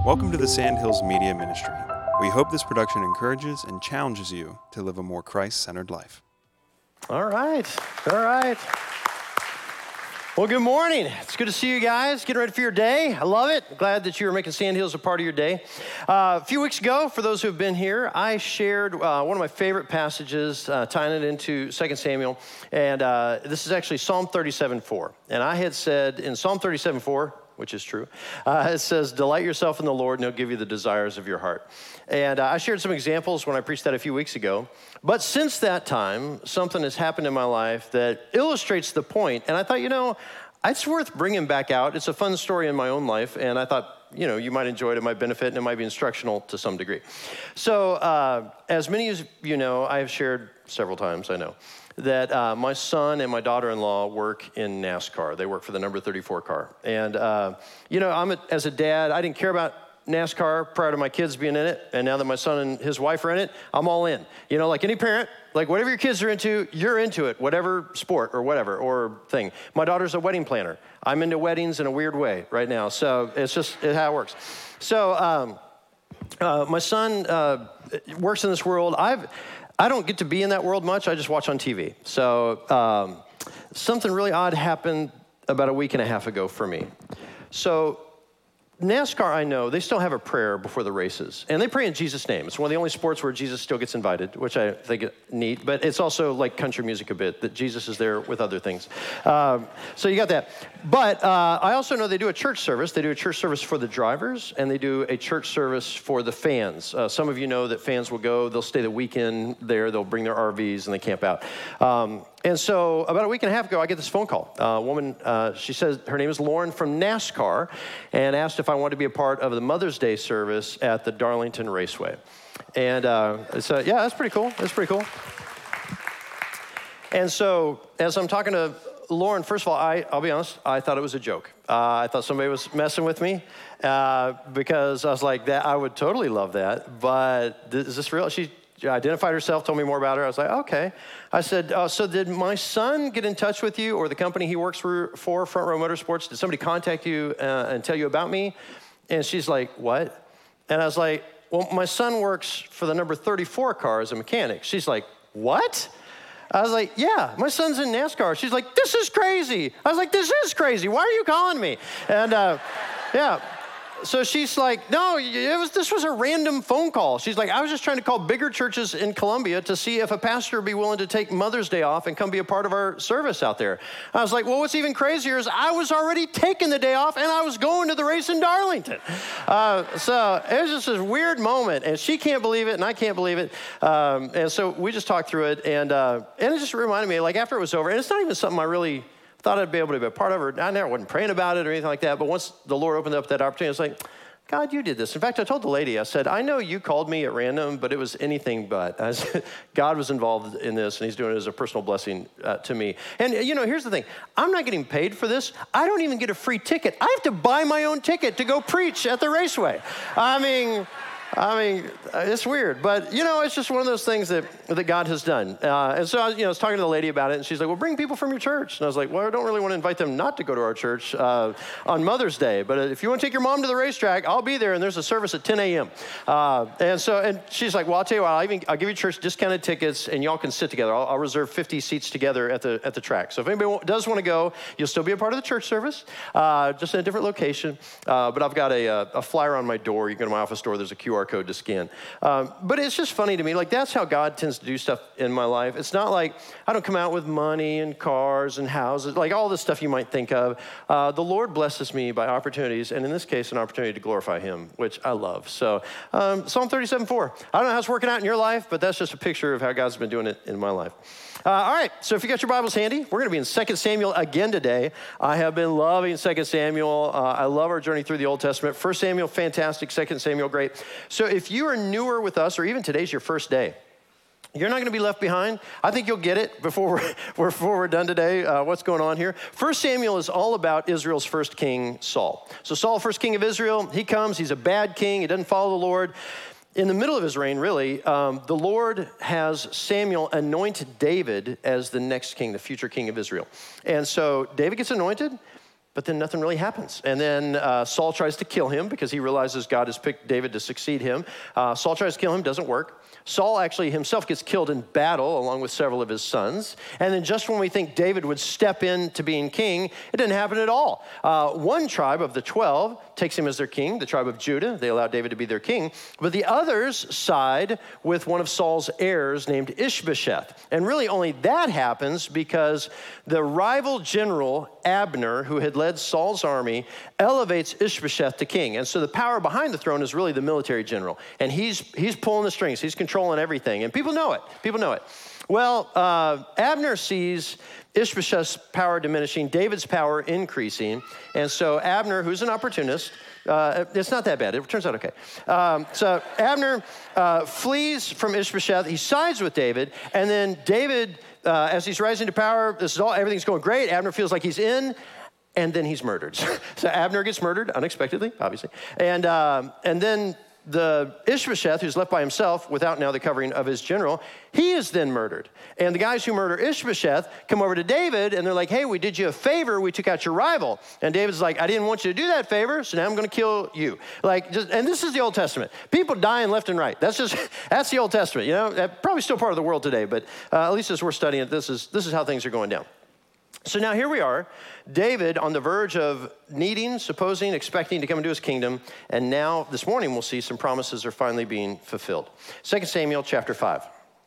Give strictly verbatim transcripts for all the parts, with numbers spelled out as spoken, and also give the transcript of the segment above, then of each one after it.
Welcome to the Sandhills Media Ministry. We hope this production encourages and challenges you to live a more Christ-centered life. All right, all right. Well, good morning. It's good to see you guys. Getting ready for your day. I love it. Glad that you are making Sandhills a part of your day. Uh, a few weeks ago, for those who have been here, I shared uh, one of my favorite passages, uh, tying it into Second Samuel. And uh, this is actually Psalm thirty-seven four. And I had said in Psalm thirty-seven four, which is true, uh, it says, delight yourself in the Lord and he'll give you the desires of your heart. And uh, I shared some examples when I preached that a few weeks ago. But since that time, something has happened in my life that illustrates the point. And I thought, you know, it's worth bringing back out. It's a fun story in my own life. And I thought, you know, you might enjoy it. It might benefit, and it might be instructional to some degree. So uh, as many of you know, I have shared several times, I know, that uh, my son and my daughter-in-law work in NASCAR. They work for the number thirty-four car. And, uh, you know, I'm a, as a dad, I didn't care about NASCAR prior to my kids being in it, and now that my son and his wife are in it, I'm all in. You know, like any parent, like whatever your kids are into, you're into it, whatever sport or whatever, or thing. My daughter's a wedding planner. I'm into weddings in a weird way right now, so it's just it's how it works. So um, uh, my son uh, works in this world. I've, I don't get to be in that world much. I just watch on T V. So um, something really odd happened about a week and a half ago for me. So NASCAR, I know, they still have a prayer before the races. And they pray in Jesus' name. It's one of the only sports where Jesus still gets invited, which I think is neat. But it's also like country music a bit, that Jesus is there with other things. Um, so you got that. But uh, I also know they do a church service. They do a church service for the drivers, and they do a church service for the fans. Uh, some of you know that fans will go. They'll stay the weekend there. They'll bring their R Vs, and they camp out. Um, And so about a week and a half ago, I get this phone call. Uh, a woman, uh, she says her name is Lauren from NASCAR, and asked if I wanted to be a part of the Mother's Day service at the Darlington Raceway. And uh, so, yeah, that's pretty cool. That's pretty cool. And so as I'm talking to Lauren, first of all, I, I'll be honest, I thought it was a joke. Uh, I thought somebody was messing with me uh, because I was like, that I would totally love that, but th- is this real? She identified herself, told me more about her. I was like, okay. I said, uh, so did my son get in touch with you, or the company he works for, for Front Row Motorsports? Did somebody contact you uh, and tell you about me? And she's like, what? And I was like, well, my son works for the number thirty-four car as a mechanic. She's like, what? I was like, yeah, my son's in NASCAR. She's like, this is crazy. I was like, this is crazy. Why are you calling me? And uh, yeah. So she's like, no, it was, this was a random phone call. She's like, I was just trying to call bigger churches in Columbia to see if a pastor would be willing to take Mother's Day off and come be a part of our service out there. I was like, well, what's even crazier is I was already taking the day off and I was going to the race in Darlington. Uh, so it was just this weird moment, and she can't believe it and I can't believe it. Um, and so we just talked through it, and uh, and it just reminded me, like after it was over, and it's not even something I really thought I'd be able to be a part of it. I never wasn't praying about it or anything like that. But once the Lord opened up that opportunity, I was like, God, you did this. In fact, I told the lady, I said, I know you called me at random, but it was anything but. I said, God was involved in this, and he's doing it as a personal blessing uh, to me. And, you know, here's the thing. I'm not getting paid for this. I don't even get a free ticket. I have to buy my own ticket to go preach at the raceway. I mean... I mean, it's weird, but, you know, it's just one of those things that, that God has done. Uh, and so, I was, you know, I was talking to the lady about it, and she's like, well, bring people from your church. And I was like, well, I don't really want to invite them not to go to our church uh, on Mother's Day, but if you want to take your mom to the racetrack, I'll be there, and there's a service at ten a.m. Uh, and so, and she's like, well, I'll tell you what, I'll, even, I'll give you church discounted tickets, and y'all can sit together. I'll, I'll reserve fifty seats together at the at the track. So if anybody does want to go, you'll still be a part of the church service, uh, just in a different location. Uh, but I've got a, a flyer on my door. You can go to my office door. There's a Q R code to scan. Um, but it's just funny to me. Like, that's how God tends to do stuff in my life. It's not like I don't come out with money and cars and houses, like all the stuff you might think of. Uh, the Lord blesses me by opportunities, and in this case, an opportunity to glorify him, which I love. So um, Psalm thirty-seven four. I don't know how it's working out in your life, but that's just a picture of how God's been doing it in my life. Uh, all right, so if you got your Bibles handy, we're going to be in Second Samuel again today. I have been loving Second Samuel. Uh, I love our journey through the Old Testament. First Samuel, fantastic. Second Samuel, great. So if you are newer with us, or even today's your first day, you're not going to be left behind. I think you'll get it before we're, before we're done today, uh, what's going on here. First Samuel is all about Israel's first king, Saul. So Saul, first king of Israel, he comes. He's a bad king. He doesn't follow the Lord. In the middle of his reign, really, um, the Lord has Samuel anoint David as the next king, the future king of Israel. And so David gets anointed. But then nothing really happens. And then uh, Saul tries to kill him because he realizes God has picked David to succeed him. Uh, Saul tries to kill him, doesn't work. Saul actually himself gets killed in battle along with several of his sons. And then just when we think David would step into being king, it didn't happen at all. Uh, one tribe of the twelve takes him as their king, the tribe of Judah. They allow David to be their king. But the others side with one of Saul's heirs named Ishbosheth. And really only that happens because the rival general Abner, who had led Saul's army, elevates Ishbosheth to king. And so the power behind the throne is really the military general. And he's he's pulling the strings. He's controlling everything. And people know it. People know it. Well, uh, Abner sees Ishbosheth's power diminishing, David's power increasing. And so Abner, who's an opportunist, uh, it's not that bad. It turns out okay. Um, so Abner uh, flees from Ishbosheth. He sides with David. And then David, uh, as he's rising to power, this is all everything's going great. Abner feels like he's in. And then he's murdered. So Abner gets murdered unexpectedly, obviously. And uh, and then the Ishbosheth, who's left by himself without now the covering of his general, he is then murdered. And the guys who murder Ishbosheth come over to David, and they're like, hey, we did you a favor. We took out your rival. And David's like, I didn't want you to do that favor, so now I'm going to kill you. Like, just, and this is the Old Testament. People dying left and right. That's just, that's the Old Testament, you know? Probably still part of the world today, but uh, at least as we're studying it, this is, this is how things are going down. So now here we are, David on the verge of needing, supposing, expecting to come into his kingdom. And now this morning we'll see some promises are finally being fulfilled. Second Samuel chapter five.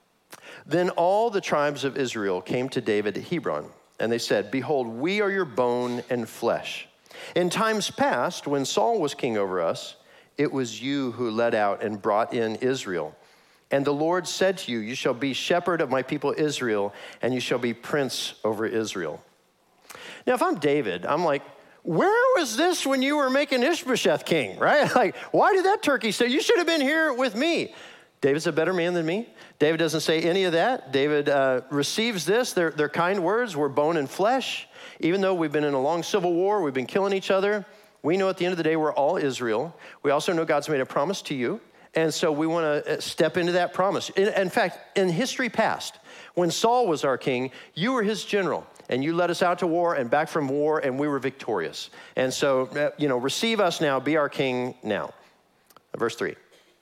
Then all the tribes of Israel came to David at Hebron, and they said, behold, we are your bone and flesh. In times past, when Saul was king over us, it was you who led out and brought in Israel. And the Lord said to you, you shall be shepherd of my people Israel, and you shall be prince over Israel. Now, if I'm David, I'm like, where was this when you were making Ishbosheth king, right? Like, why did that turkey say, you should have been here with me? David's a better man than me. David doesn't say any of that. David uh, receives this. They're, they're kind words. We're bone and flesh. Even though we've been in a long civil war, we've been killing each other, we know at the end of the day we're all Israel. We also know God's made a promise to you. And so we want to step into that promise. In, in fact, in history past, when Saul was our king, you were his general. And you led us out to war and back from war, and we were victorious. And so, you know, receive us now, be our king now. Verse three.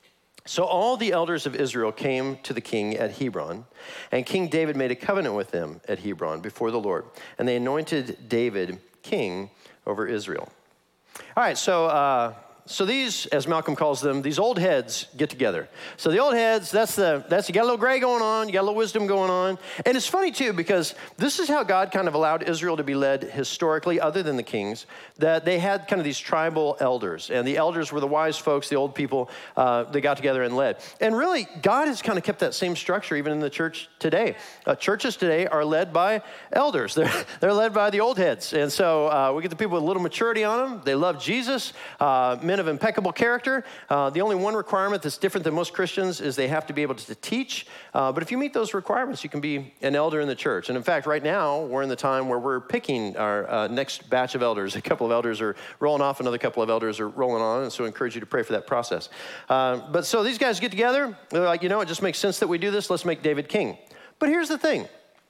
So all the elders of Israel came to the king at Hebron, and King David made a covenant with them at Hebron before the Lord. And they anointed David king over Israel. All right, so... Uh, So these, as Malcolm calls them, these old heads get together. So the old heads, that's the, that's, you got a little gray going on, you got a little wisdom going on. And it's funny too, because this is how God kind of allowed Israel to be led historically, other than the kings, that they had kind of these tribal elders. And the elders were the wise folks, the old people, uh, they got together and led. And really, God has kind of kept that same structure even in the church today. Uh, churches today are led by elders. They're, they're led by the old heads. And so uh, we get the people with a little maturity on them. They love Jesus. Uh, of impeccable character. Uh, the only one requirement that's different than most Christians is they have to be able to teach. Uh, but if you meet those requirements, you can be an elder in the church. And in fact, right now, we're in the time where we're picking our uh, next batch of elders. A couple of elders are rolling off, another couple of elders are rolling on. And so I encourage you to pray for that process. Uh, but so these guys get together. They're like, you know, it just makes sense that we do this. Let's make David king. But here's the thing.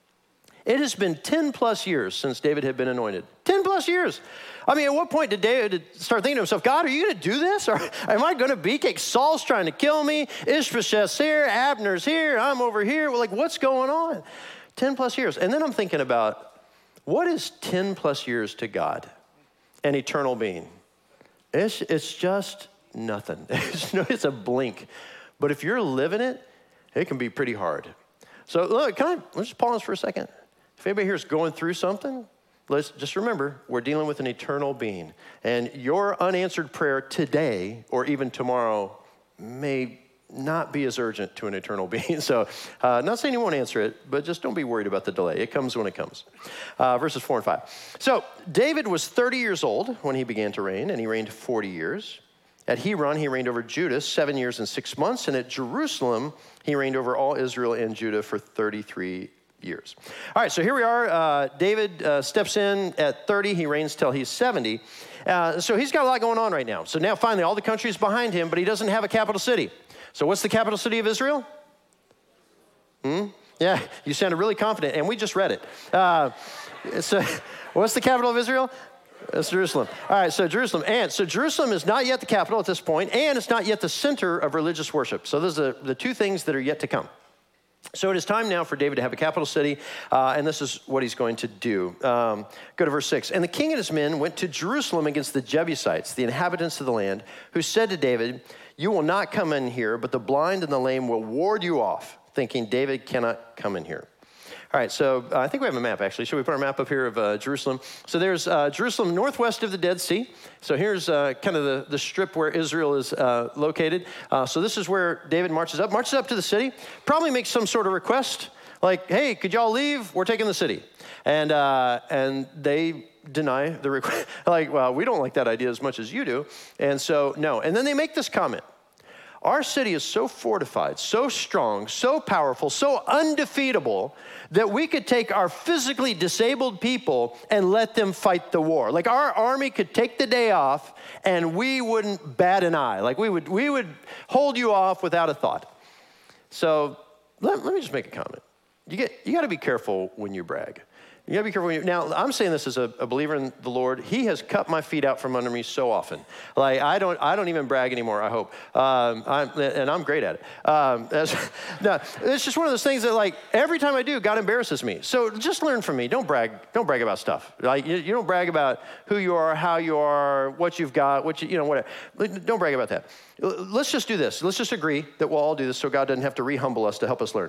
It has been ten plus years since David had been anointed. ten plus years. I mean, at what point did David start thinking to himself, God, are you going to do this? Or am I going to be king? Saul's trying to kill me. Ishbosheth's here. Abner's here. I'm over here. Well, like, what's going on? ten plus years. And then I'm thinking about, what is ten plus years to God, an eternal being? It's, it's just nothing. It's, it's a blink. But if you're living it, it can be pretty hard. So look, can I, let's just pause for a second. If anybody here is going through something, let's just remember, we're dealing with an eternal being. And your unanswered prayer today or even tomorrow may not be as urgent to an eternal being. So uh, not saying you won't answer it, but just don't be worried about the delay. It comes when it comes. Uh, verses four and five. So David was thirty years old when he began to reign, and he reigned forty years. At Hebron, he reigned over Judah seven years and six months. And at Jerusalem, he reigned over all Israel and Judah for thirty-three years. All right, so here we are. Uh, David uh, steps in at thirty. He reigns till he's seventy. Uh, so he's got a lot going on right now. So now finally all the country is behind him, but he doesn't have a capital city. So what's the capital city of Israel? Hmm? Yeah, you sounded really confident, and we just read it. Uh, so what's the capital of Israel? That's Jerusalem. All right, so Jerusalem. And so Jerusalem is not yet the capital at this point, and it's not yet the center of religious worship. So those are the two things that are yet to come. So it is time now for David to have a capital city, uh, and this is what he's going to do. Um, go to verse six. And the king and his men went to Jerusalem against the Jebusites, the inhabitants of the land, who said to David, "You will not come in here, but the blind and the lame will ward you off," thinking David cannot come in here. All right, so uh, I think we have a map, actually. Should we put our map up here of uh, Jerusalem? So there's uh, Jerusalem northwest of the Dead Sea. So here's uh, kind of the, the strip where Israel is uh, located. Uh, so this is where David marches up. Marches up to the city, probably makes some sort of request, like, "Hey, could y'all leave? We're taking the city." And uh, and they deny the request. Like, "Well, we don't like that idea as much as you do." And so, no. And then they make this comment. "Our city is so fortified, so strong, so powerful, so undefeatable that we could take our physically disabled people and let them fight the war. Like our army could take the day off and we wouldn't bat an eye. Like we would we would hold you off without a thought." So let, let me just make a comment. You get you got to be careful when you brag. You gotta be careful. When you, now, I'm saying this as a, a believer in the Lord. He has cut my feet out from under me so often. Like I don't, I don't even brag anymore. I hope, um, I'm, and I'm great at it. Um, no, it's just one of those things that, like, every time I do, God embarrasses me. So just learn from me. Don't brag. Don't brag about stuff. Like you, you don't brag about who you are, how you are, what you've got, what you, you know, whatever. Don't brag about that. Let's just do this. Let's just agree that we'll all do this, so God doesn't have to re-humble us to help us learn.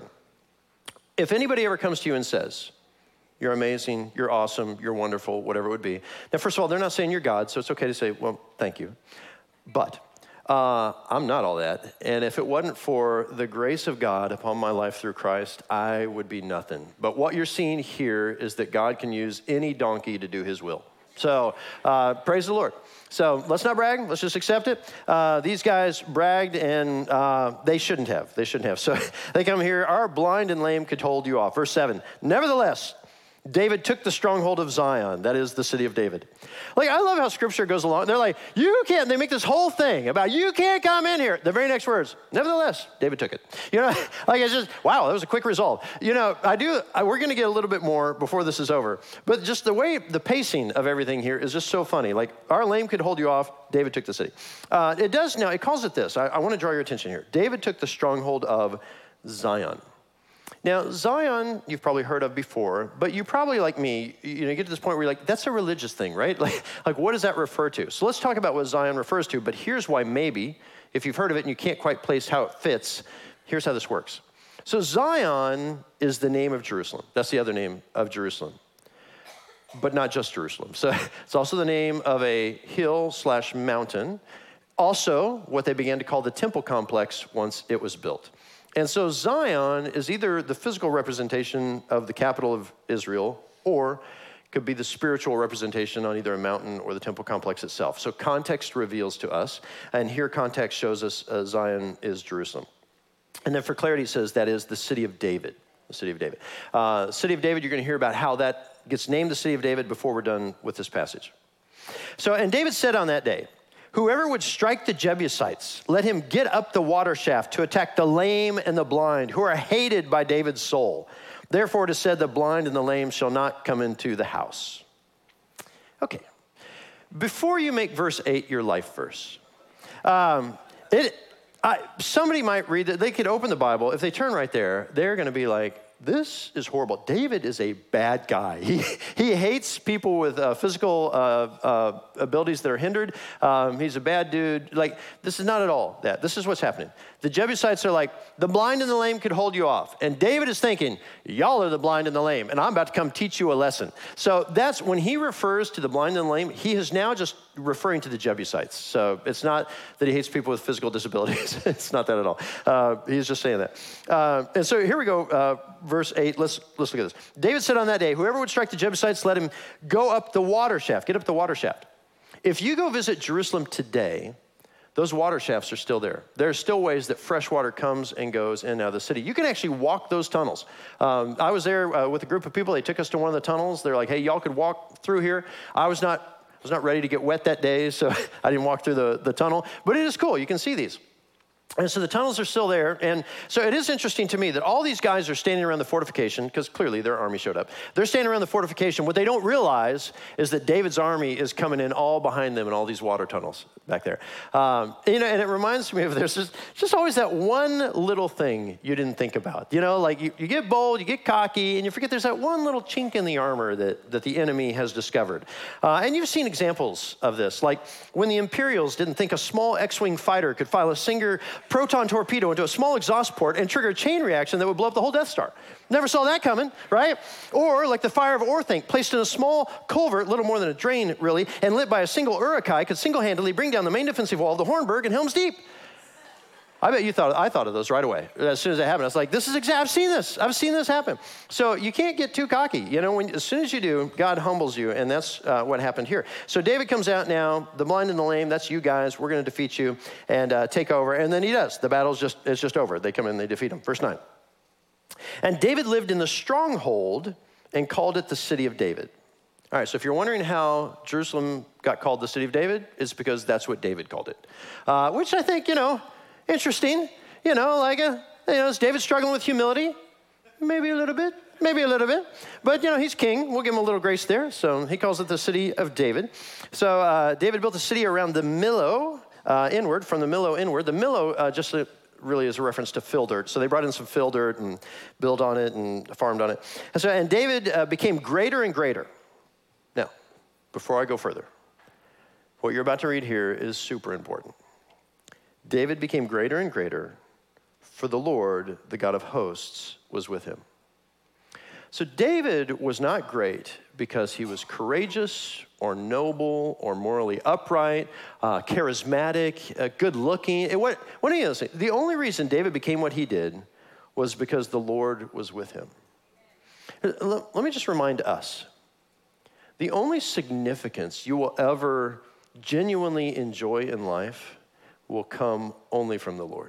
If anybody ever comes to you and says, "You're amazing, you're awesome, you're wonderful," whatever it would be. Now, first of all, they're not saying you're God, so it's okay to say, "Well, thank you." But uh, I'm not all that. And if it wasn't for the grace of God upon my life through Christ, I would be nothing. But what you're seeing here is that God can use any donkey to do his will. So uh, praise the Lord. So let's not brag. Let's just accept it. Uh, these guys bragged, and uh, they shouldn't have. They shouldn't have. So they come here. "Our blind and lame could hold you off." Verse seven. "Nevertheless, David took the stronghold of Zion," that is the city of David. Like, I love how scripture goes along. They're like, "You can't," they make this whole thing about, "You can't come in here." The very next words, "Nevertheless, David took it." You know, like it's just, wow, that was a quick resolve. You know, I do, I, we're going to get a little bit more before this is over. But just the way, the pacing of everything here is just so funny. Like, "Our lame could hold you off, David took the city." Uh, it does, now, it calls it this. I, I want to draw your attention here. David took the stronghold of Zion. Now, Zion, you've probably heard of before, but you probably, like me, you know, you get to this point where you're like, that's a religious thing, right? Like, like, what does that refer to? So let's talk about what Zion refers to, but here's why maybe, if you've heard of it and you can't quite place how it fits, here's how this works. So Zion is the name of Jerusalem. That's the other name of Jerusalem, but not just Jerusalem. So it's also the name of a hill slash mountain, also what they began to call the temple complex once it was built. And so Zion is either the physical representation of the capital of Israel, or could be the spiritual representation on either a mountain or the temple complex itself. So context reveals to us, and here context shows us uh, Zion is Jerusalem. And then for clarity, it says that is the city of David, the city of David. Uh, city of David, you're going to hear about how that gets named the city of David before we're done with this passage. So, and David said on that day, "Whoever would strike the Jebusites, let him get up the water shaft to attack the lame and the blind, who are hated by David's soul. Therefore it is said, the blind and the lame shall not come into the house." Okay, before you make verse eight your life verse, um, it, I, somebody might read that. They could open the Bible. If they turn right there, they're going to be like, this is horrible. David is a bad guy. He he hates people with uh, physical uh, uh, abilities that are hindered. Um, he's a bad dude. Like, this is not at all that. This is what's happening. The Jebusites are like, the blind and the lame could hold you off. And David is thinking, y'all are the blind and the lame, and I'm about to come teach you a lesson. So that's when he refers to the blind and the lame, he is now just referring to the Jebusites. So it's not that he hates people with physical disabilities. It's not that at all. Uh, he's just saying that. Uh, and so here we go. Uh, Verse eight, let's, let's look at this. David said on that day, "Whoever would strike the Jebusites, let him go up the water shaft." Get up the water shaft. If you go visit Jerusalem today, those water shafts are still there. There are still ways that fresh water comes and goes in and out of the city. You can actually walk those tunnels. Um, I was there uh, with a group of people. They took us to one of the tunnels. They're like, "Hey, y'all could walk through here." I was not, I was not ready to get wet that day, so I didn't walk through the, the tunnel. But it is cool. You can see these. And so the tunnels are still there. And so it is interesting to me that all these guys are standing around the fortification, because clearly their army showed up. They're standing around the fortification. What they don't realize is that David's army is coming in all behind them in all these water tunnels back there. Um, you know, and it reminds me of there's just, just always that one little thing you didn't think about. You know, like you, you get bold, you get cocky, and you forget there's that one little chink in the armor that, that the enemy has discovered. Uh, and you've seen examples of this, like when the Imperials didn't think a small X-Wing fighter could fire a single proton torpedo into a small exhaust port and trigger a chain reaction that would blow up the whole Death Star. Never saw that coming, right? Or like the fire of Orthanc, placed in a small culvert, little more than a drain really, and lit by a single Uruk-hai, could single-handedly bring down the main defensive wall of the Hornburg and Helm's Deep. I bet you thought, I thought of those right away. As soon as it happened, I was like, this is exact, I've seen this. I've seen this happen. So you can't get too cocky. You know, when, as soon as you do, God humbles you, and that's uh, what happened here. So David comes out now, the blind and the lame, that's you guys. We're going to defeat you and uh, take over. And then he does. The battle's just, it's just over. They come in, they defeat him. Verse nine. And David lived in the stronghold and called it the city of David. All right, so if you're wondering how Jerusalem got called the city of David, it's because that's what David called it. Uh, which I think, you know, interesting, you know, like, a, you know, is David struggling with humility? Maybe a little bit, maybe a little bit. But, you know, he's king. We'll give him a little grace there. So he calls it the city of David. So uh, David built a city around the Millo uh, inward, from the Millo inward. The Millo uh, just uh, really is a reference to fill dirt. So they brought in some fill dirt and built on it and farmed on it. And so, and David uh, became greater and greater. Now, before I go further, what you're about to read here is super important. David became greater and greater, for the Lord, the God of hosts, was with him. So David was not great because he was courageous or noble or morally upright, uh, charismatic, uh, good-looking. It, what, what do you say? The only reason David became what he did was because the Lord was with him. Let me just remind us, the only significance you will ever genuinely enjoy in life will come only from the Lord.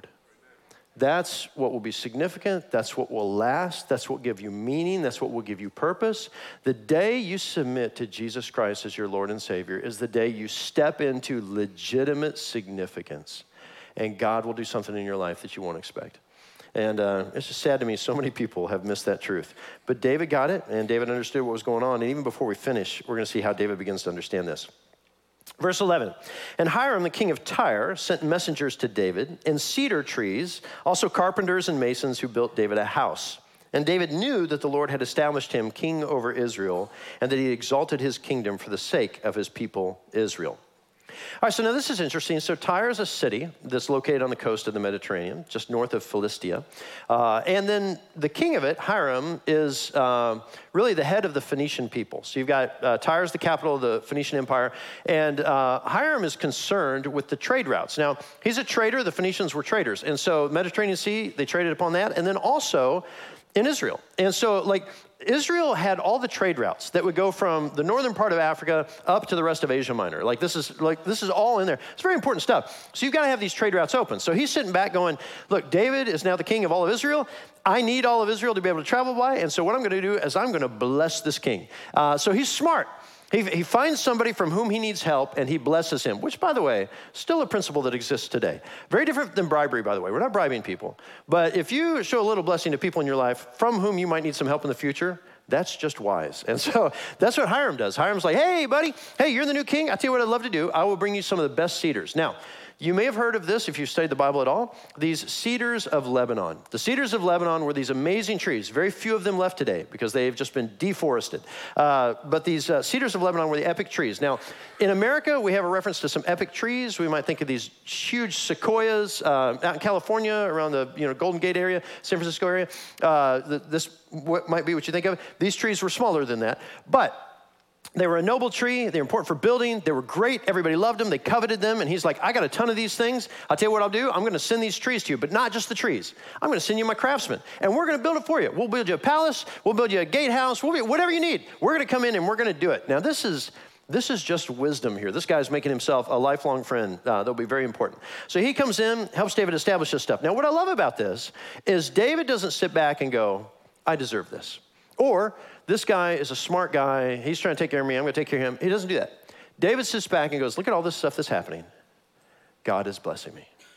That's what will be significant. That's what will last. That's what will give you meaning. That's what will give you purpose. The day you submit to Jesus Christ as your Lord and Savior is the day you step into legitimate significance, and God will do something in your life that you won't expect. And uh, it's just sad to me, so many people have missed that truth. But David got it, and David understood what was going on. And even before we finish, we're going to see how David begins to understand this. Verse eleven, and Hiram, the king of Tyre, sent messengers to David in cedar trees, also carpenters and masons who built David a house. And David knew that the Lord had established him king over Israel, and that he exalted his kingdom for the sake of his people Israel. All right, so now this is interesting. So Tyre is a city that's located on the coast of the Mediterranean, just north of Philistia. Uh, and then the king of it, Hiram, is uh, really the head of the Phoenician people. So you've got uh, Tyre is the capital of the Phoenician Empire, and uh, Hiram is concerned with the trade routes. Now, he's a trader. The Phoenicians were traders. And so Mediterranean Sea, they traded upon that. And then also in Israel. And so, like, Israel had all the trade routes that would go from the northern part of Africa up to the rest of Asia Minor. Like this is like this is all in there. It's very important stuff. So you've got to have these trade routes open. So he's sitting back going, look, David is now the king of all of Israel. I need all of Israel to be able to travel by. And so what I'm going to do is I'm going to bless this king. Uh, so he's smart. He, he finds somebody from whom he needs help, and he blesses him, which, by the way, still a principle that exists today. Very different than bribery, by the way. We're not bribing people. But if you show a little blessing to people in your life from whom you might need some help in the future, that's just wise. And so that's what Hiram does. Hiram's like, hey, buddy, hey, you're the new king. I'll tell you what I'd love to do. I will bring you some of the best cedars. Now, you may have heard of this if you've studied the Bible at all, these cedars of Lebanon. The cedars of Lebanon were these amazing trees. Very few of them left today because they've just been deforested. Uh, but these uh, cedars of Lebanon were the epic trees. Now, in America, we have a reference to some epic trees. We might think of these huge sequoias uh, out in California around the you know Golden Gate area, San Francisco area. Uh, the, this what might be what you think of. These trees were smaller than that. But they were a noble tree. They were important for building. They were great. Everybody loved them. They coveted them. And he's like, I got a ton of these things. I'll tell you what I'll do. I'm going to send these trees to you, but not just the trees. I'm going to send you my craftsmen, and we're going to build it for you. We'll build you a palace. We'll build you a gatehouse. We'll be, whatever you need. We're going to come in and we're going to do it. Now, this is this is just wisdom here. This guy's making himself a lifelong friend. Uh, that'll be very important. So he comes in, helps David establish this stuff. Now, what I love about this is David doesn't sit back and go, I deserve this. Or this guy is a smart guy. He's trying to take care of me. I'm going to take care of him. He doesn't do that. David sits back and goes, look at all this stuff that's happening. God is blessing me.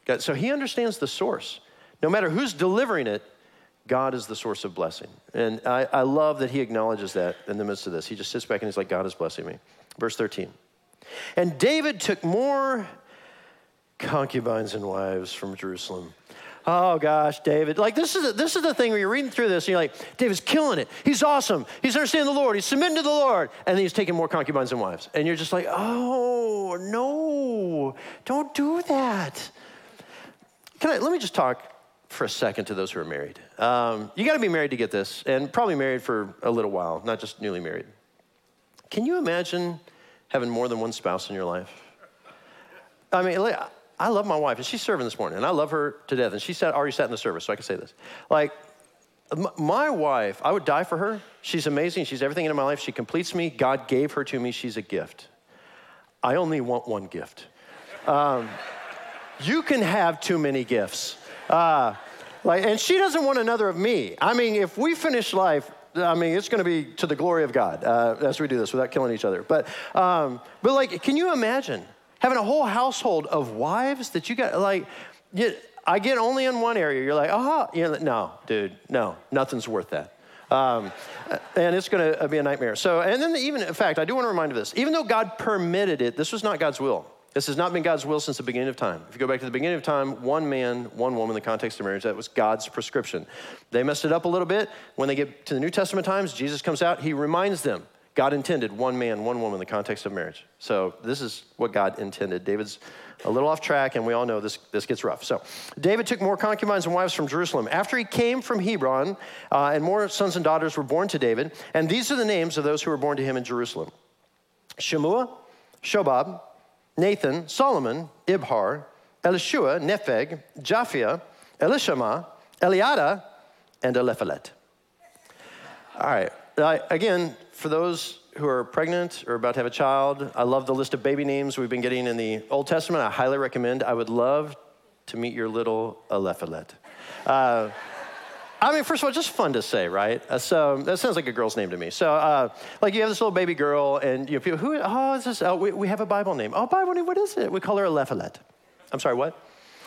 God, so he understands the source. No matter who's delivering it, God is the source of blessing. And I, I love that he acknowledges that in the midst of this. He just sits back and he's like, God is blessing me. Verse thirteen. And David took more concubines and wives from Jerusalem. Oh gosh, David. Like this is the, this is the thing where you're reading through this and you're like, David's killing it. He's awesome. He's understanding the Lord. He's submitting to the Lord. And then he's taking more concubines and wives. And you're just like, oh no, don't do that. Can I, let me just talk for a second to those who are married. Um, you got to be married to get this, and probably married for a little while, not just newly married. Can you imagine having more than one spouse in your life? I mean, like, I love my wife, and she's serving this morning, and I love her to death, and she sat, already sat in the service, so I can say this. Like, m- my wife, I would die for her. She's amazing. She's everything in my life. She completes me. God gave her to me. She's a gift. I only want one gift. Um, you can have too many gifts. Uh, like, and she doesn't want another of me. I mean, if we finish life, I mean, it's going to be to the glory of God uh, as we do this without killing each other. But, um, but like, can you imagine having a whole household of wives that you got, like, you, I get only in one area. You're like, oh, you know, no, dude, no, nothing's worth that. Um, and it's going to be a nightmare. So, and then even, in fact, I do want to remind you of this. Even though God permitted it, this was not God's will. This has not been God's will since the beginning of time. If you go back to the beginning of time, one man, one woman in the context of marriage, that was God's prescription. They messed it up a little bit. When they get to the New Testament times, Jesus comes out, he reminds them, God intended one man, one woman in the context of marriage. So this is what God intended. David's a little off track, and we all know this, this gets rough. So David took more concubines and wives from Jerusalem. After he came from Hebron, uh, and more sons and daughters were born to David, and these are the names of those who were born to him in Jerusalem. Shemua, Shobab, Nathan, Solomon, Ibhar, Elishua, Nepheg, Japhia, Elishama, Eliada, and Eliphalet. All right. Uh, again, for those who are pregnant or about to have a child, I love the list of baby names we've been getting in the Old Testament. I highly recommend. I would love to meet your little Eliphalet. Uh, I mean, first of all, just fun to say, right? Uh, so that sounds like a girl's name to me. So, uh, like, you have this little baby girl, and you know, people, who, oh, is this? Oh, we, we have a Bible name. Oh, Bible name, what is it? We call her Eliphalet. I'm sorry, what?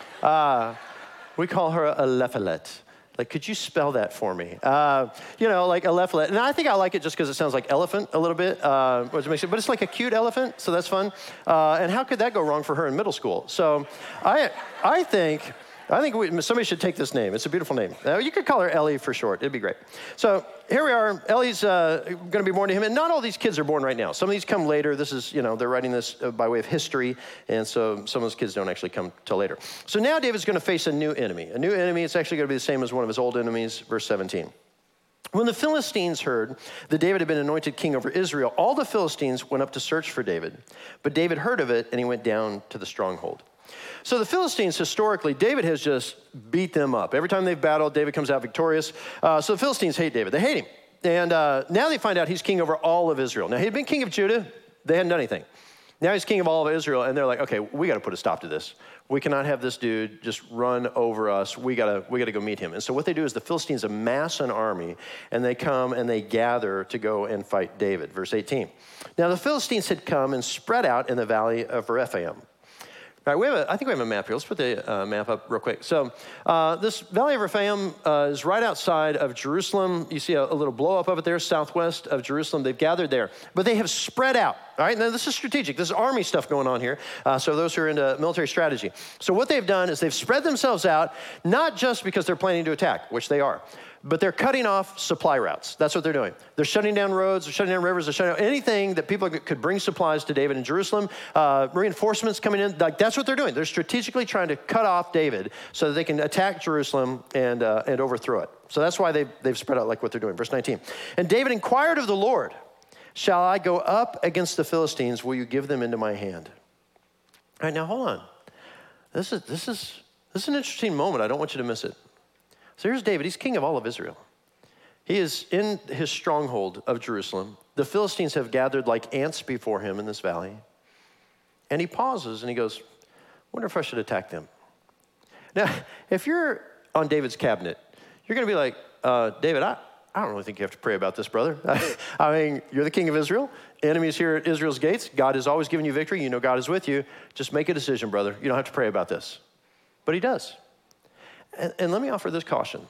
Uh, we call her Eliphalet. Like, could you spell that for me? Uh, you know, like Eliphalet. And I think I like it just because it sounds like elephant a little bit, uh, which makes it, but it's like a cute elephant, so that's fun. Uh, and how could that go wrong for her in middle school? So I, I think... I think we, somebody should take this name. It's a beautiful name. Uh, you could call her Ellie for short. It'd be great. So here we are. Ellie's uh, going to be born to him. And not all these kids are born right now. Some of these come later. This is, you know, they're writing this uh, by way of history. And so some of those kids don't actually come till later. So now David's going to face a new enemy. A new enemy. It's actually going to be the same as one of his old enemies. Verse seventeen. When the Philistines heard that David had been anointed king over Israel, all the Philistines went up to search for David. But David heard of it, and he went down to the stronghold. So the Philistines, historically, David has just beat them up. Every time they've battled, David comes out victorious. Uh, so the Philistines hate David. They hate him. And uh, now they find out he's king over all of Israel. Now, he'd been king of Judah. They hadn't done anything. Now he's king of all of Israel, and they're like, okay, we got to put a stop to this. We cannot have this dude just run over us. We got to we got to go meet him. And so what they do is the Philistines amass an army, and they come and they gather to go and fight David. Verse eighteen. Now the Philistines had come and spread out in the valley of Rephaim. All right, we have a, I think we have a map here. Let's put the uh, map up real quick. So uh, this Valley of Rephaim uh, is right outside of Jerusalem. You see a, a little blow up over there, southwest of Jerusalem. They've gathered there, but they have spread out. All right, now this is strategic. This is army stuff going on here. Uh, so those who are into military strategy. So what they've done is they've spread themselves out, not just because they're planning to attack, which they are, but they're cutting off supply routes. That's what they're doing. They're shutting down roads, they're shutting down rivers, they're shutting down anything that people could bring supplies to David in Jerusalem. Uh, reinforcements coming in, like that's what they're doing. They're strategically trying to cut off David so that they can attack Jerusalem and uh, and overthrow it. So that's why they've, they've spread out like what they're doing. Verse nineteen. And David inquired of the Lord, shall I go up against the Philistines? Will you give them into my hand? All right, now hold on. This is this is this is an interesting moment. I don't want you to miss it. So here's David. He's king of all of Israel. He is in his stronghold of Jerusalem. The Philistines have gathered like ants before him in this valley. And he pauses and he goes, wonder if I should attack them. Now, if you're on David's cabinet, you're going to be like, uh, David, I, I don't really think you have to pray about this, brother. I mean, you're the king of Israel. Enemies here at Israel's gates. God has always given you victory. You know God is with you. Just make a decision, brother. You don't have to pray about this. but he does. And, and let me offer this caution.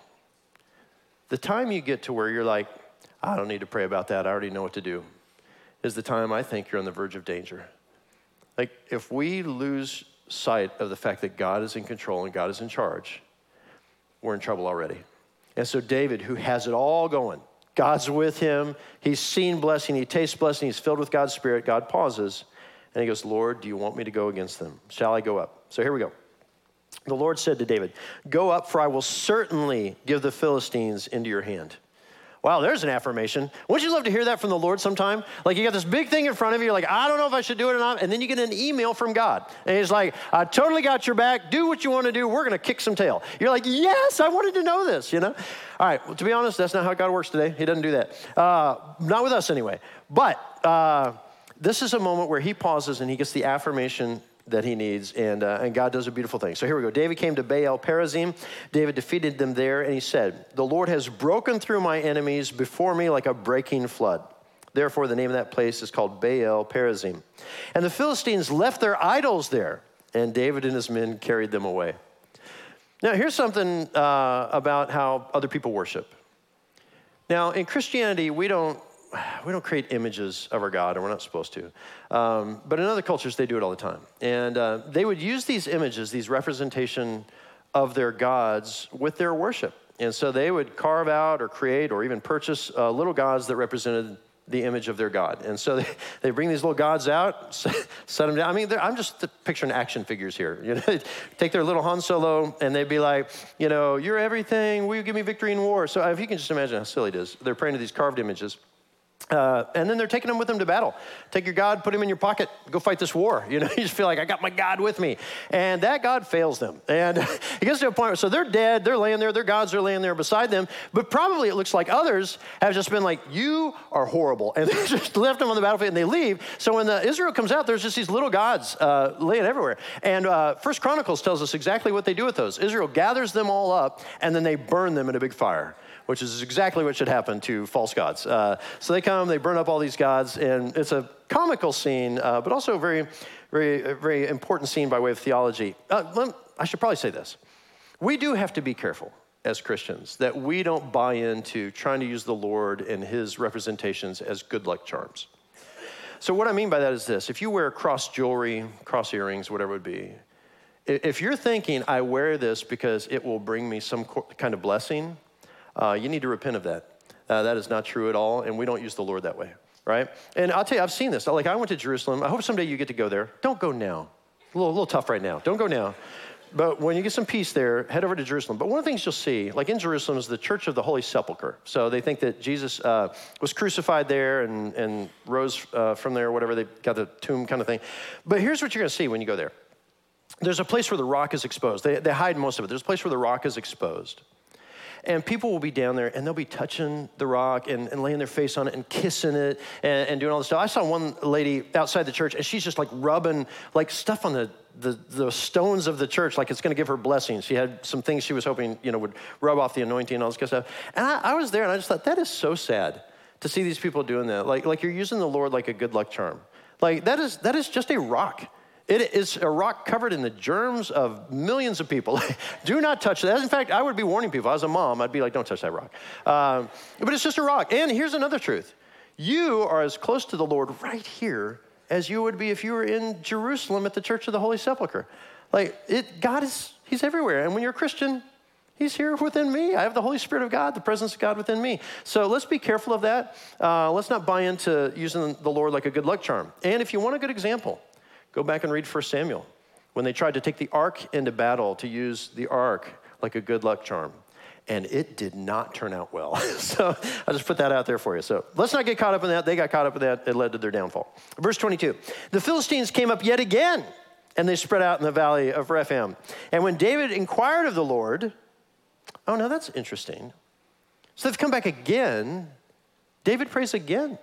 The time you get to where you're like, I don't need to pray about that, I already know what to do, is the time I think you're on the verge of danger. Like, if we lose sight of the fact that God is in control and God is in charge, we're in trouble already. And so David, who has it all going, God's with him, he's seen blessing, he tastes blessing, he's filled with God's Spirit, God pauses, and he goes, Lord, do you want me to go against them? Shall I go up? So here we go. The Lord said to David, go up, for I will certainly give the Philistines into your hand. Wow, there's an affirmation. Wouldn't you love to hear that from the Lord sometime? Like, you got this big thing in front of you, you're like, I don't know if I should do it or not, and then you get an email from God, and he's like, I totally got your back, do what you want to do, we're going to kick some tail. You're like, yes, I wanted to know this, you know? All right, well, to be honest, that's not how God works today. He doesn't do that. Uh, not with us anyway. But uh, this is a moment where he pauses and he gets the affirmation that he needs, and, uh, and God does a beautiful thing. So here we go. David came to Baal Perazim. David defeated them there, and he said, the Lord has broken through my enemies before me like a breaking flood. Therefore, the name of that place is called Baal Perazim. And the Philistines left their idols there, and David and his men carried them away. Now, here's something uh, about how other people worship. Now, in Christianity, we don't We don't create images of our God, and we're not supposed to. Um, but in other cultures, they do it all the time. And uh, they would use these images, these representation of their gods with their worship. And so they would carve out or create or even purchase uh, little gods that represented the image of their God. And so they, they bring these little gods out, set them down. I mean, I'm just picturing action figures here. You know, take their little Han Solo, and they'd be like, you know, you're everything. Will you give me victory in war? So if you can just imagine how silly it is. They're praying to these carved images. Uh, and then they're taking them with them to battle. Take your God, put him in your pocket, go fight this war. You know, you just feel like, I got my God with me. And that God fails them. And it gets to a point where, so they're dead, they're laying there, their gods are laying there beside them, but probably it looks like others have just been like, you are horrible. And they just left them on the battlefield and they leave. So when the Israel comes out, there's just these little gods uh, laying everywhere. And uh, First Chronicles tells us exactly what they do with those. Israel gathers them all up, and then they burn them in a big fire, which is exactly what should happen to false gods. Uh, so they come, they burn up all these gods, and it's a comical scene, uh, but also a very, very, very important scene by way of theology. Uh, let, I should probably say this. We do have to be careful as Christians that we don't buy into trying to use the Lord and his representations as good luck charms. So what I mean by that is this. If you wear cross jewelry, cross earrings, whatever it would be, if you're thinking, I wear this because it will bring me some kind of blessing, Uh, you need to repent of that. Uh, that is not true at all, and we don't use the Lord that way, right? And I'll tell you, I've seen this. Like, I went to Jerusalem. I hope someday you get to go there. Don't go now. A little, a little tough right now. Don't go now. But when you get some peace there, head over to Jerusalem. But one of the things you'll see, like in Jerusalem, is the Church of the Holy Sepulchre. So they think that Jesus uh, was crucified there and, and rose uh, from there, or whatever. They got the tomb kind of thing. But here's what you're going to see when you go there. There's a place where the rock is exposed. They, they hide most of it. There's a place where the rock is exposed. And people will be down there, and they'll be touching the rock and, and laying their face on it and kissing it and, and doing all this stuff. I saw one lady outside the church, and she's just like rubbing like stuff on the, the, the stones of the church, like it's going to give her blessings. She had some things she was hoping, you know, would rub off the anointing and all this kind of stuff. And I, I was there, and I just thought, that is so sad to see these people doing that. Like, like you're using the Lord like a good luck charm. Like, that is that is just a rock. It is a rock covered in the germs of millions of people. Do not touch that. In fact, I would be warning people. If I was a mom, I'd be like, don't touch that rock. Um, but it's just a rock. And here's another truth. You are as close to the Lord right here as you would be if you were in Jerusalem at the Church of the Holy Sepulchre. Like, it, God is, he's everywhere. And when you're a Christian, he's here within me. I have the Holy Spirit of God, the presence of God within me. So let's be careful of that. Uh, let's not buy into using the Lord like a good luck charm. And if you want a good example, go back and read First Samuel, when they tried to take the ark into battle to use the ark like a good luck charm. And it did not turn out well. So I'll just put that out there for you. So let's not get caught up in that. They got caught up in that. It led to their downfall. Verse twenty-two, the Philistines came up yet again, and they spread out in the valley of Rephaim. And when David inquired of the Lord, oh, now that's interesting. So they've come back again. David prays again.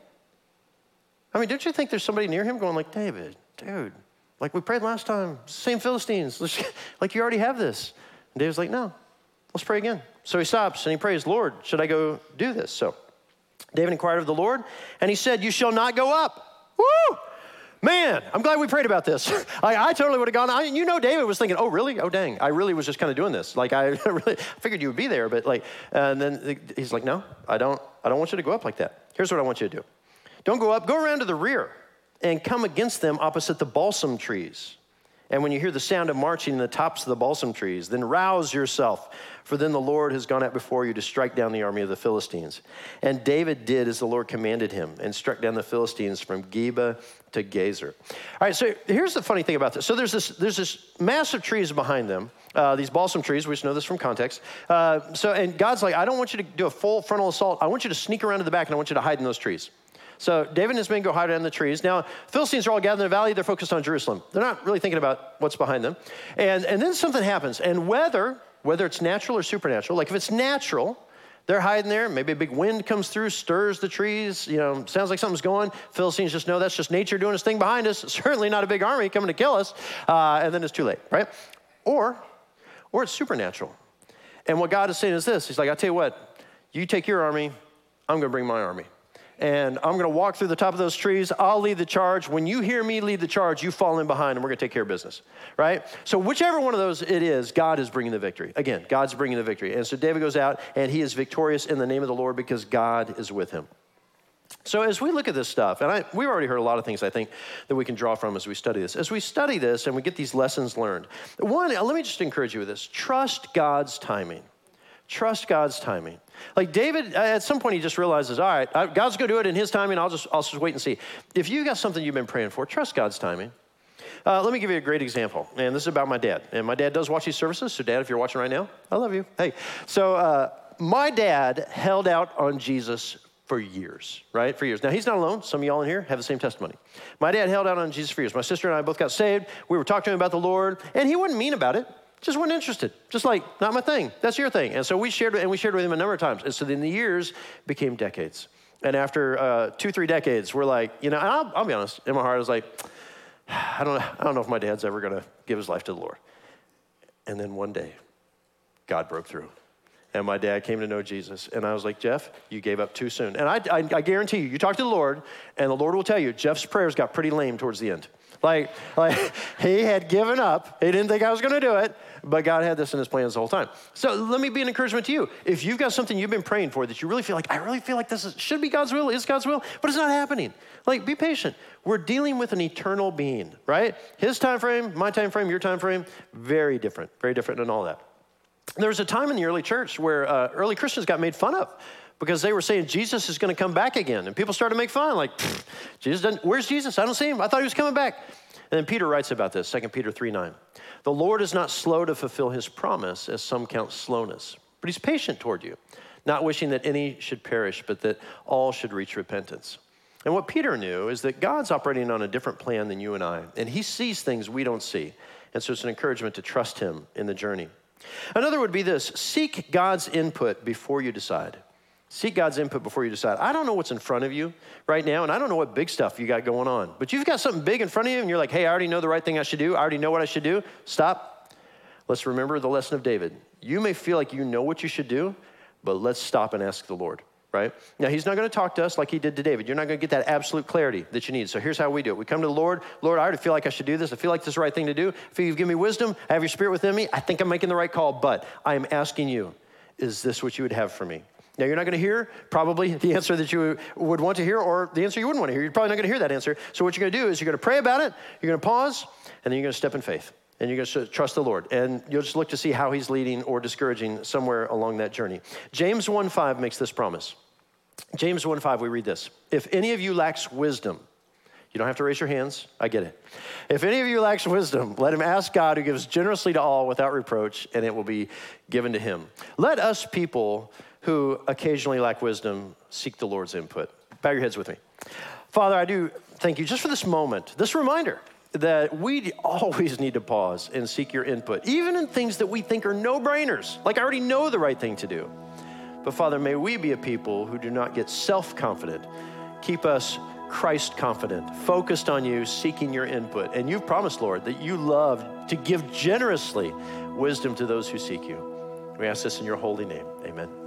I mean, don't you think there's somebody near him going like, David, dude, like we prayed last time, same Philistines, like you already have this. And David's like, no, let's pray again. So he stops and he prays, Lord, should I go do this? So David inquired of the Lord, and he said, you shall not go up. Woo! Man, I'm glad we prayed about this. I, I totally would have gone. I, you know, David was thinking, oh, really? Oh, dang. I really was just kind of doing this. Like, I really figured you would be there. But like, and then he's like, no, I don't, I don't want you to go up like that. Here's what I want you to do. Don't go up. Go around to the rear and come against them opposite the balsam trees. And when you hear the sound of marching in the tops of the balsam trees, then rouse yourself, for then the Lord has gone out before you to strike down the army of the Philistines. And David did as the Lord commanded him and struck down the Philistines from Geba to Gezer. All right, so here's the funny thing about this. So there's this there's this massive trees behind them, uh, these balsam trees. We just know this from context. Uh, so and God's like, I don't want you to do a full frontal assault. I want you to sneak around to the back, and I want you to hide in those trees. So David and his men go hide in the trees. Now, Philistines are all gathered in the valley. They're focused on Jerusalem. They're not really thinking about what's behind them. And, and then something happens. And whether, whether it's natural or supernatural, like if it's natural, they're hiding there. Maybe a big wind comes through, stirs the trees. You know, sounds like something's going. Philistines just know that's just nature doing its thing behind us. Certainly not a big army coming to kill us. Uh, and then it's too late, right? Or, or it's supernatural. And what God is saying is this. He's like, I tell you what, you take your army, I'm going to bring my army. And I'm going to walk through the top of those trees. I'll lead the charge. When you hear me lead the charge, you fall in behind, and we're going to take care of business, right? So whichever one of those it is, God is bringing the victory. Again, God's bringing the victory. And so David goes out, and he is victorious in the name of the Lord because God is with him. So as we look at this stuff, and I, we've already heard a lot of things, I think, that we can draw from as we study this. As we study this and we get these lessons learned, one, let me just encourage you with this. Trust God's timing. Trust God's timing. Like David, at some point he just realizes, all right, God's going to do it in his timing. I'll just, I'll just wait and see. If you got something you've been praying for, trust God's timing. Uh, let me give you a great example. And this is about my dad. And my dad does watch these services. So Dad, if you're watching right now, I love you. Hey, so uh, my dad held out on Jesus for years, right? For years. Now, he's not alone. Some of y'all in here have the same testimony. My dad held out on Jesus for years. My sister and I both got saved. We were talking to him about the Lord, and he wasn't mean about it. Just wasn't interested. Just like, not my thing. That's your thing. And so we shared, and we shared with him a number of times. And so then the years became decades. And after uh, two, three decades, we're like, you know, and I'll, I'll be honest, in my heart, I was like, I don't, I don't know if my dad's ever going to give his life to the Lord. And then one day, God broke through. And my dad came to know Jesus. And I was like, Jeff, you gave up too soon. And I, I, I guarantee you, you talk to the Lord, and the Lord will tell you, Jeff's prayers got pretty lame towards the end. Like, like he had given up. He didn't think I was going to do it, but God had this in his plans the whole time. So let me be an encouragement to you. If you've got something you've been praying for that you really feel like, I really feel like this is, should be God's will, is God's will, but it's not happening. Like, be patient. We're dealing with an eternal being, right? His time frame, my time frame, your time frame, very different, very different and all that. There was a time in the early church where uh, early Christians got made fun of because they were saying Jesus is going to come back again. And people started to make fun, like, Jesus doesn't, where's Jesus? I don't see him. I thought he was coming back. And then Peter writes about this, Second Peter three nine. The Lord is not slow to fulfill his promise, as some count slowness, but he's patient toward you, not wishing that any should perish, but that all should reach repentance. And what Peter knew is that God's operating on a different plan than you and I, and he sees things we don't see. And so it's an encouragement to trust him in the journey. Another would be this: seek God's input before you decide. Seek God's input before you decide. I don't know what's in front of you right now, and I don't know what big stuff you got going on, but you've got something big in front of you, and you're like, hey, I already know the right thing I should do. I already know what I should do. Stop. Let's remember the lesson of David. You may feel like you know what you should do, but let's stop and ask the Lord, right? Now, he's not going to talk to us like he did to David. You're not going to get that absolute clarity that you need. So here's how we do it. We come to the Lord. Lord, I already feel like I should do this. I feel like this is the right thing to do. I feel you've given me wisdom. I have your spirit within me. I think I'm making the right call, but I am asking you, is this what you would have for me? Now, you're not going to hear probably the answer that you would want to hear or the answer you wouldn't want to hear. You're probably not going to hear that answer. So what you're going to do is you're going to pray about it, you're going to pause, and then you're going to step in faith. And you're going to trust the Lord. And you'll just look to see how he's leading or discouraging somewhere along that journey. James one five makes this promise. James one five, we read this. If any of you lacks wisdom, you don't have to raise your hands. I get it. If any of you lacks wisdom, let him ask God, who gives generously to all without reproach, and it will be given to him. Let us people who occasionally lack wisdom seek the Lord's input. Bow your heads with me. Father, I do thank you just for this moment, this reminder that we always need to pause and seek your input, even in things that we think are no-brainers, like I already know the right thing to do. But Father, may we be a people who do not get self-confident. Keep us Christ-confident, focused on you, seeking your input. And you've promised, Lord, that you love to give generously wisdom to those who seek you. We ask this in your holy name. Amen.